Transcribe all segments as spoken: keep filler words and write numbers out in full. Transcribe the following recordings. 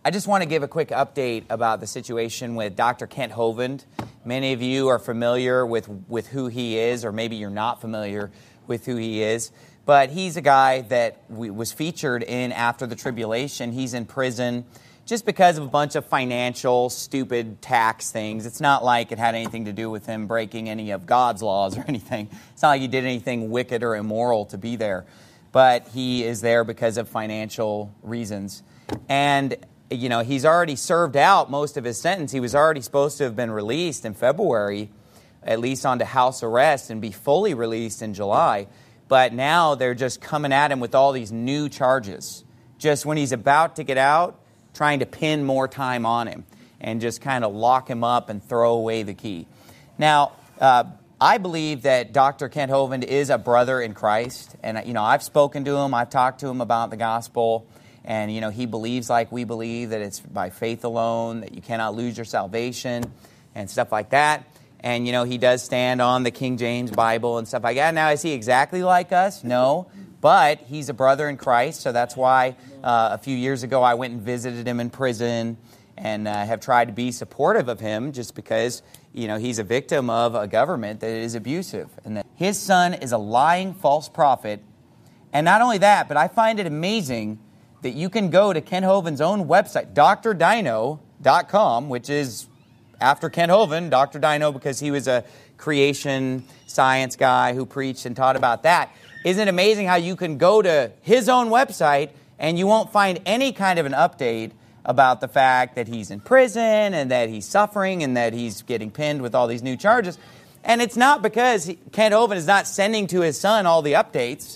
I just want to give a quick update about the situation with Doctor Kent Hovind. Many of you are familiar with, with who he is, or maybe you're not familiar with who he is. But he's a guy that we, was featured in After the Tribulation. He's in prison just because of a bunch of financial, stupid tax things. It's not like it had anything to do with him breaking any of God's laws or anything. It's not like he did anything wicked or immoral to be there. But he is there because of financial reasons. And you know, he's already served out most of his sentence. He was already supposed to have been released in February, at least onto house arrest, and be fully released in July. But now they're just coming at him with all these new charges. Just when he's about to get out, trying to pin more time on him and just kind of lock him up and throw away the key. Now, uh, I believe that Doctor Kent Hovind is a brother in Christ. And, you know, I've spoken to him. I've talked to him about the gospel. And, you know, he believes like we believe, that it's by faith alone, that you cannot lose your salvation and stuff like that. And, you know, he does stand on the King James Bible and stuff like that. Now, is he exactly like us? No. But he's a brother in Christ, so that's why uh, a few years ago I went and visited him in prison and uh, have tried to be supportive of him just because, you know, he's a victim of a government that is abusive. And that his son is a lying false prophet. And not only that, but I find it amazing that you can go to Kent Hovind's own website, D R Dino dot com, which is after Kent Hovind, Doctor Dino, because he was a creation science guy who preached and taught about that. Isn't it amazing how you can go to his own website and you won't find any kind of an update about the fact that he's in prison and that he's suffering and that he's getting pinned with all these new charges. And it's not because he, Kent Hovind is not sending to his son all the updates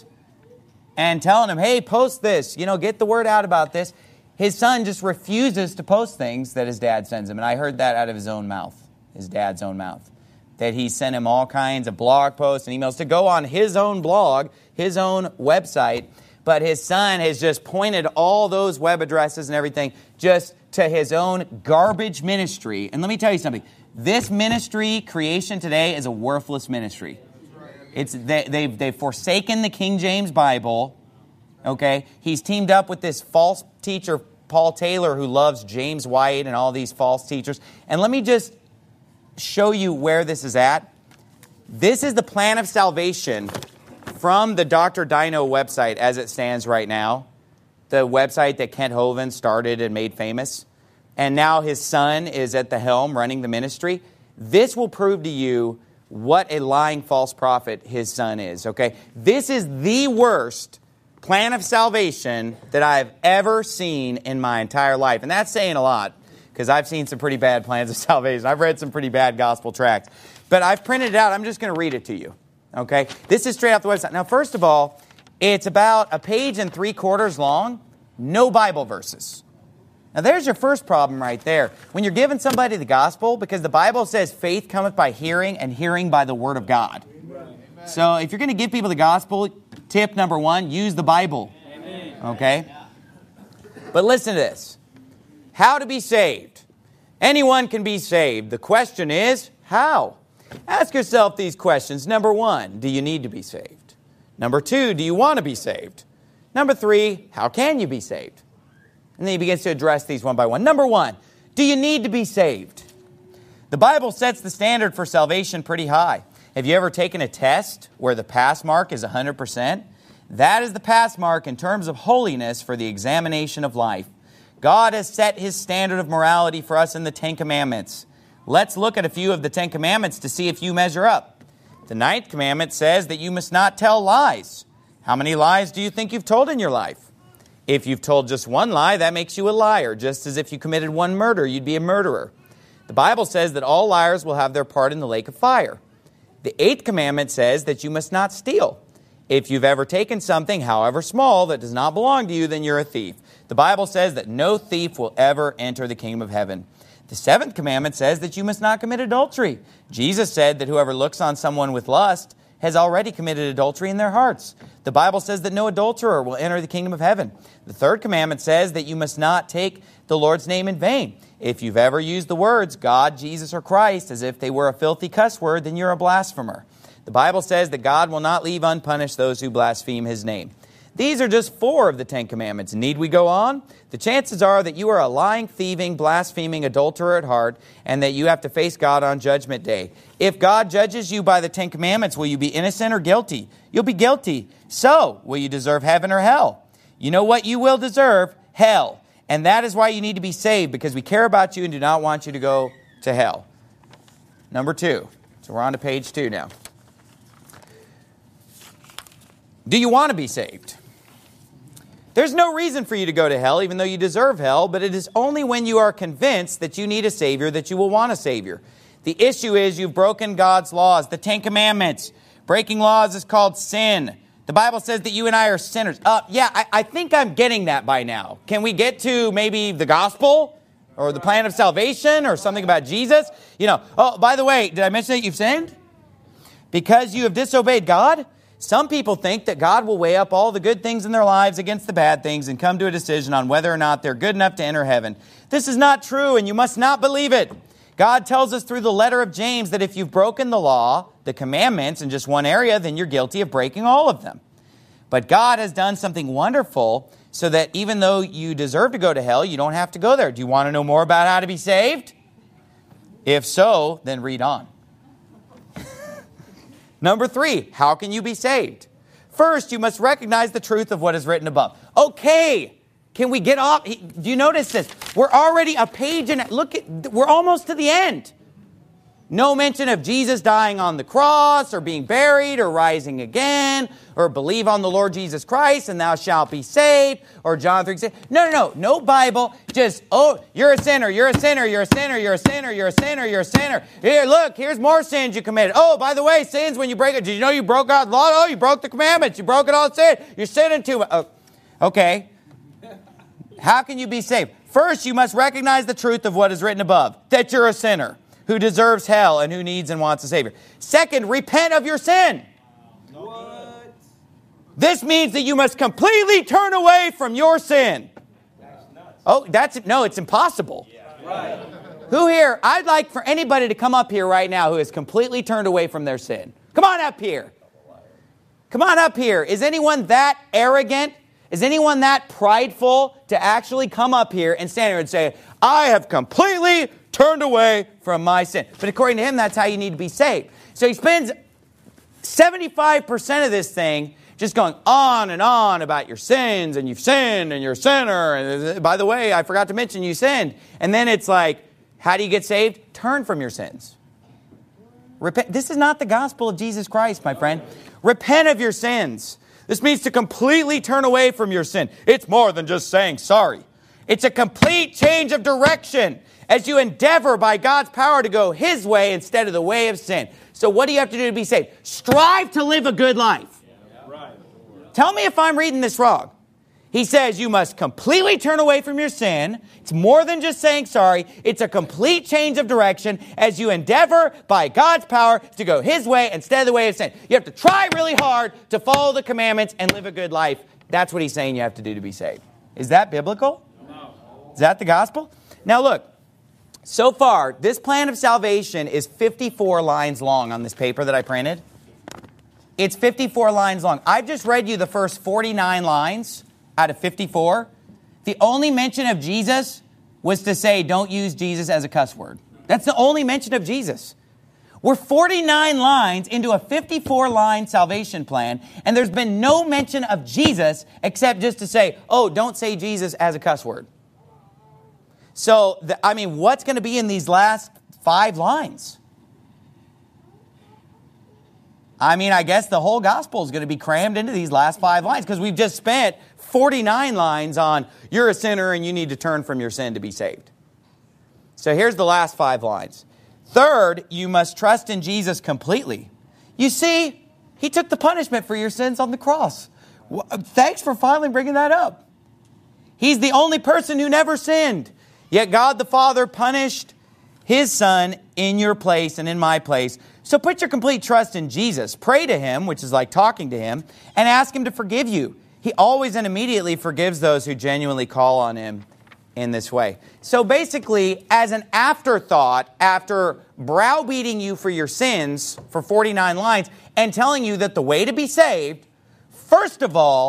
and telling him, hey, post this, you know, get the word out about this. His son just refuses to post things that his dad sends him. And I heard that out of his own mouth, his dad's own mouth, that he sent him all kinds of blog posts and emails to go on his own blog, his own website. But his son has just pointed all those web addresses and everything just to his own garbage ministry. And let me tell you something. This ministry, Creation Today, is a worthless ministry. It's they, they've, they've forsaken the King James Bible, okay? He's teamed up with this false teacher, Paul Taylor, who loves James White and all these false teachers. And let me just show you where this is at. This is the plan of salvation from the Doctor Dino website as it stands right now, the website that Kent Hovind started and made famous. And now his son is at the helm running the ministry. This will prove to you what a lying false prophet his son is, okay? This is the worst plan of salvation that I've ever seen in my entire life. And that's saying a lot, because I've seen some pretty bad plans of salvation. I've read some pretty bad gospel tracts. But I've printed it out. I'm just going to read it to you, okay? This is straight off the website. Now, first of all, it's about a page and three quarters long, no Bible verses. Now, there's your first problem right there. When you're giving somebody the gospel, because the Bible says faith cometh by hearing, and hearing by the word of God. Amen. So if you're going to give people the gospel, tip number one, use the Bible. Amen. Okay? But listen to this. How to be saved. Anyone can be saved. The question is, how? Ask yourself these questions. Number one, do you need to be saved? Number two, do you want to be saved? Number three, how can you be saved? And then he begins to address these one by one. Number one, do you need to be saved? The Bible sets the standard for salvation pretty high. Have you ever taken a test where the pass mark is one hundred percent? That is the pass mark in terms of holiness for the examination of life. God has set His standard of morality for us in the Ten Commandments. Let's look at a few of the Ten Commandments to see if you measure up. The ninth commandment says that you must not tell lies. How many lies do you think you've told in your life? If you've told just one lie, that makes you a liar. Just as if you committed one murder, you'd be a murderer. The Bible says that all liars will have their part in the lake of fire. The eighth commandment says that you must not steal. If you've ever taken something, however small, that does not belong to you, then you're a thief. The Bible says that no thief will ever enter the kingdom of heaven. The seventh commandment says that you must not commit adultery. Jesus said that whoever looks on someone with lust has already committed adultery in their hearts. The Bible says that no adulterer will enter the kingdom of heaven. The third commandment says that you must not take the Lord's name in vain. If you've ever used the words God, Jesus, or Christ as if they were a filthy cuss word, then you're a blasphemer. The Bible says that God will not leave unpunished those who blaspheme His name. These are just four of the Ten Commandments. Need we go on? The chances are that you are a lying, thieving, blaspheming adulterer at heart, and that you have to face God on Judgment Day. If God judges you by the Ten Commandments, will you be innocent or guilty? You'll be guilty. So, will you deserve heaven or hell? You know what you will deserve? Hell. And that is why you need to be saved, because we care about you and do not want you to go to hell. Number two. So we're on to page two now. Do you want to be saved? There's no reason for you to go to hell, even though you deserve hell, but it is only when you are convinced that you need a Savior that you will want a Savior. The issue is you've broken God's laws, the Ten Commandments. Breaking laws is called sin. The Bible says that you and I are sinners. Uh, yeah, I, I think I'm getting that by now. Can we get to maybe the gospel or the plan of salvation or something about Jesus? You know, oh, by the way, did I mention that you've sinned? Because you have disobeyed God? Some people think that God will weigh up all the good things in their lives against the bad things and come to a decision on whether or not they're good enough to enter heaven. This is not true, and you must not believe it. God tells us through the letter of James that if you've broken the law, the commandments, in just one area, then you're guilty of breaking all of them. But God has done something wonderful so that even though you deserve to go to hell, you don't have to go there. Do you want to know more about how to be saved? If so, then read on. Number three, how can you be saved? First, you must recognize the truth of what is written above. Okay, can we get off? Do you notice this? We're already a page and look at, we're almost to the end. No mention of Jesus dying on the cross or being buried or rising again or believe on the Lord Jesus Christ and thou shalt be saved or John three six. No, no, no. No Bible. Just, oh, you're a sinner, you're a sinner, you're a sinner, you're a sinner, you're a sinner, you're a sinner. Here, look, here's more sins you committed. Oh, by the way, sins when you break it. Did you know you broke God's law? Oh, you broke the commandments. You broke it all sin. You're sinning too much. Oh, okay. How can you be saved? First, you must recognize the truth of what is written above, that you're a sinner who deserves hell and who needs and wants a Savior. Second, repent of your sin. What? This means that you must completely turn away from your sin. That's nuts. Oh, that's no, it's impossible. Yeah. Right. Who here, I'd like for anybody to come up here right now who has completely turned away from their sin. Come on up here. Come on up here. Is anyone that arrogant? Is anyone that prideful to actually come up here and stand here and say, I have completely turned away from my sin? But according to him, that's how you need to be saved. So he spends seventy-five percent of this thing just going on and on about your sins, and you've sinned, and you're a sinner. And by the way, I forgot to mention you sinned. And then it's like, how do you get saved? Turn from your sins. Repent. This is not the gospel of Jesus Christ, my friend. Repent of your sins. This means to completely turn away from your sin. It's more than just saying sorry. It's a complete change of direction as you endeavor by God's power to go His way instead of the way of sin. So what do you have to do to be saved? Strive to live a good life. Yeah, right. Tell me if I'm reading this wrong. He says you must completely turn away from your sin. It's more than just saying sorry. It's a complete change of direction as you endeavor by God's power to go His way instead of the way of sin. You have to try really hard to follow the commandments and live a good life. That's what he's saying you have to do to be saved. Is that biblical? No. Is that the gospel? Now look, so far, this plan of salvation is fifty-four lines long on this paper that I printed. It's fifty-four lines long. I've just read you the first forty-nine lines out of fifty-four. The only mention of Jesus was to say, don't use Jesus as a cuss word. That's the only mention of Jesus. We're forty-nine lines into a fifty-four line salvation plan, and there's been no mention of Jesus except just to say, oh, don't say Jesus as a cuss word. So, the, I mean, what's going to be in these last five lines? I mean, I guess the whole gospel is going to be crammed into these last five lines because we've just spent forty-nine lines on you're a sinner and you need to turn from your sin to be saved. So here's the last five lines. Third, you must trust in Jesus completely. You see, He took the punishment for your sins on the cross. Thanks for finally bringing that up. He's the only person who never sinned. Yet God the Father punished His Son in your place and in my place. So put your complete trust in Jesus. Pray to Him, which is like talking to Him, and ask Him to forgive you. He always and immediately forgives those who genuinely call on Him in this way. So basically, as an afterthought, after browbeating you for your sins for forty-nine lines and telling you that the way to be saved, first of all,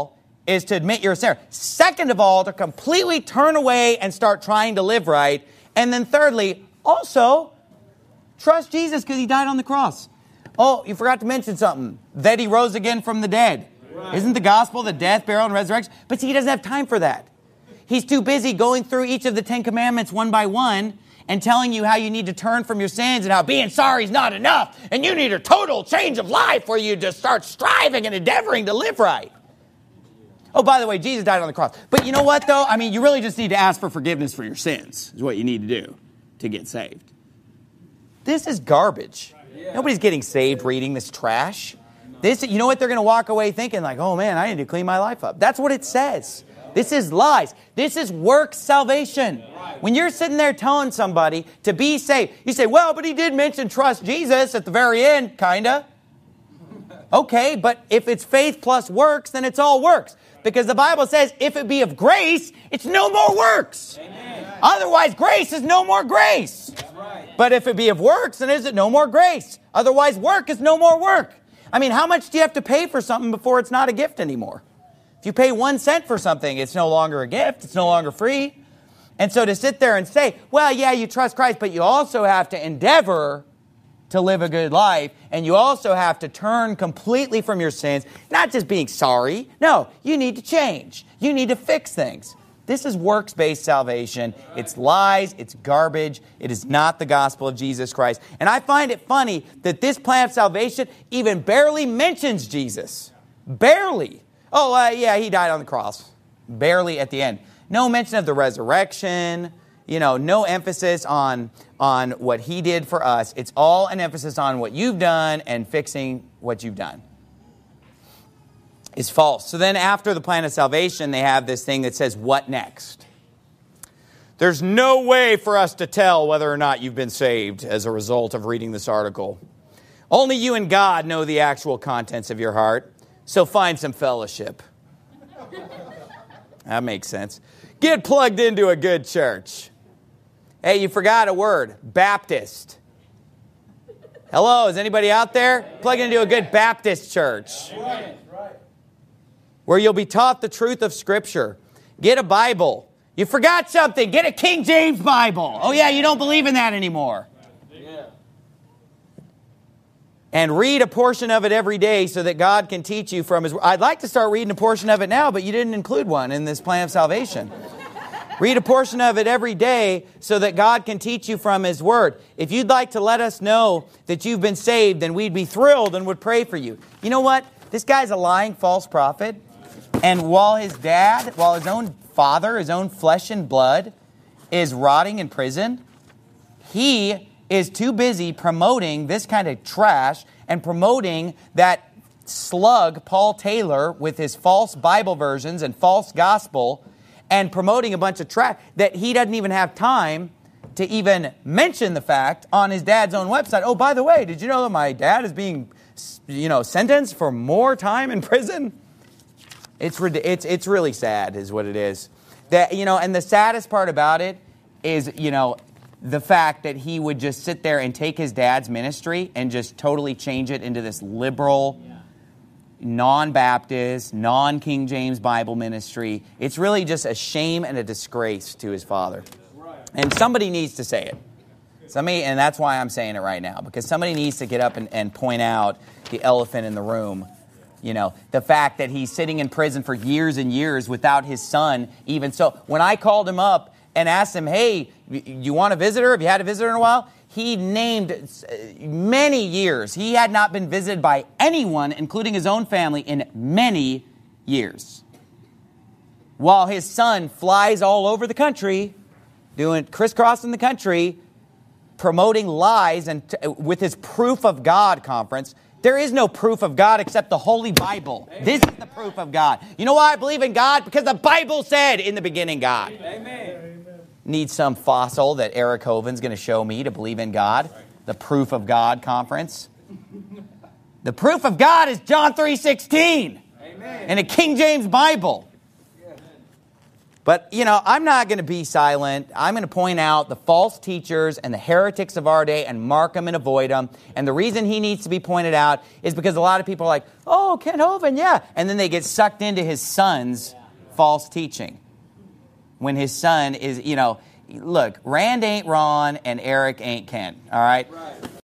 is to admit you're a sinner. Second of all, to completely turn away and start trying to live right. And then thirdly, also, trust Jesus because he died on the cross. Oh, you forgot to mention something. That he rose again from the dead. Right. Isn't the gospel the death, burial, and resurrection? But see, he doesn't have time for that. He's too busy going through each of the Ten Commandments one by one and telling you how you need to turn from your sins and how being sorry is not enough. And you need a total change of life where you just start striving and endeavoring to live right. Oh, by the way, Jesus died on the cross. But you know what, though? I mean, you really just need to ask for forgiveness for your sins is what you need to do to get saved. This is garbage. Yeah. Nobody's getting saved reading this trash. This, you know what? They're going to walk away thinking like, oh, man, I need to clean my life up. That's what it says. This is lies. This is works salvation. When you're sitting there telling somebody to be saved, you say, well, but he did mention trust Jesus at the very end, kind of. Okay, but if it's faith plus works, then it's all works. Because the Bible says, if it be of grace, it's no more works. Amen. Otherwise, grace is no more grace. Right. But if it be of works, then is it no more grace? Otherwise, work is no more work. I mean, how much do you have to pay for something before it's not a gift anymore? If you pay one cent for something, it's no longer a gift. It's no longer free. And so to sit there and say, well, yeah, you trust Christ, but you also have to endeavor to live a good life, and you also have to turn completely from your sins, not just being sorry. No, you need to change. You need to fix things. This is works-based salvation. It's lies. It's garbage. It is not the gospel of Jesus Christ. And I find it funny that this plan of salvation even barely mentions Jesus. Barely. Oh, uh, yeah, he died on the cross. Barely at the end. No mention of the resurrection. You know, no emphasis on, on what he did for us. It's all an emphasis on what you've done and fixing what you've done. Is false. So then after the plan of salvation, they have this thing that says, what next? There's no way for us to tell whether or not you've been saved as a result of reading this article. Only you and God know the actual contents of your heart, so find some fellowship. That makes sense. Get plugged into a good church. Hey, you forgot a word. Baptist. Hello, is anybody out there? Plug into a good Baptist church. Where you'll be taught the truth of Scripture. Get a Bible. You forgot something. Get a King James Bible. Oh yeah, you don't believe in that anymore. And read a portion of it every day so that God can teach you from His Word. I'd like to start reading a portion of it now, but you didn't include one in this plan of salvation. Read a portion of it every day so that God can teach you from His Word. If you'd like to let us know that you've been saved, then we'd be thrilled and would pray for you. You know what? This guy's a lying false prophet. And while his dad, while his own father, his own flesh and blood, is rotting in prison, he is too busy promoting this kind of trash and promoting that slug, Paul Taylor, with his false Bible versions and false gospel, and promoting a bunch of trash that he doesn't even have time to even mention the fact on his dad's own website. Oh, by the way, did you know that my dad is being, you know, sentenced for more time in prison? It's it's it's really sad, is what it is. That, you know, and the saddest part about it is, you know, the fact that he would just sit there and take his dad's ministry and just totally change it into this liberal, yeah. non-Baptist, non-King James Bible ministry. It's really just a shame and a disgrace to his father. And somebody needs to say it. Somebody, and that's why I'm saying it right now, because somebody needs to get up and, and point out the elephant in the room. You know, the fact that he's sitting in prison for years and years without his son even. So when I called him up and asked him, hey, you want a visitor? Have you had a visitor in a while? He named many years. He had not been visited by anyone, including his own family, in many years. While his son flies all over the country, doing crisscrossing the country, promoting lies and t- with his Proof of God conference. There is no proof of God except the Holy Bible. Amen. This is the proof of God. You know why I believe in God? Because the Bible said in the beginning God. Amen. Need some fossil that Eric Hoven's going to show me to believe in God. The Proof of God conference. The proof of God is John three sixteen. Amen. And a King James Bible. But, you know, I'm not going to be silent. I'm going to point out the false teachers and the heretics of our day and mark them and avoid them. And the reason he needs to be pointed out is because a lot of people are like, oh, Kent Hovind, yeah. And then they get sucked into his son's false teaching. When his son is, you know, look, Rand ain't Ron and Eric ain't Kent, all right? Right.